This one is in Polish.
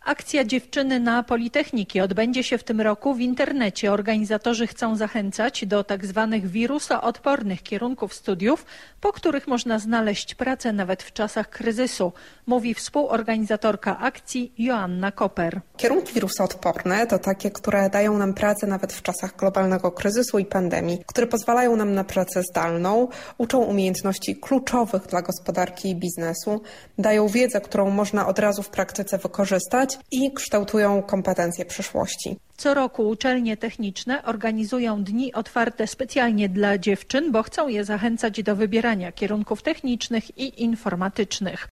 Akcja Dziewczyny na Politechniki odbędzie się w tym roku w internecie. Organizatorzy chcą zachęcać do tzw. wirusoodpornych kierunków studiów, po których można znaleźć pracę nawet w czasach kryzysu, mówi współorganizatorka akcji Joanna Koper. Kierunki wirusoodporne to takie, które dają nam pracę nawet w czasach globalnego kryzysu i pandemii, które pozwalają nam na pracę zdalną, uczą umiejętności kluczowych dla gospodarki i biznesu, dają wiedzę, którą można od razu w praktyce wykorzystać i kształtują kompetencje przyszłości. Co roku uczelnie techniczne organizują dni otwarte specjalnie dla dziewczyn, bo chcą je zachęcać do wybierania kierunków technicznych i informatycznych.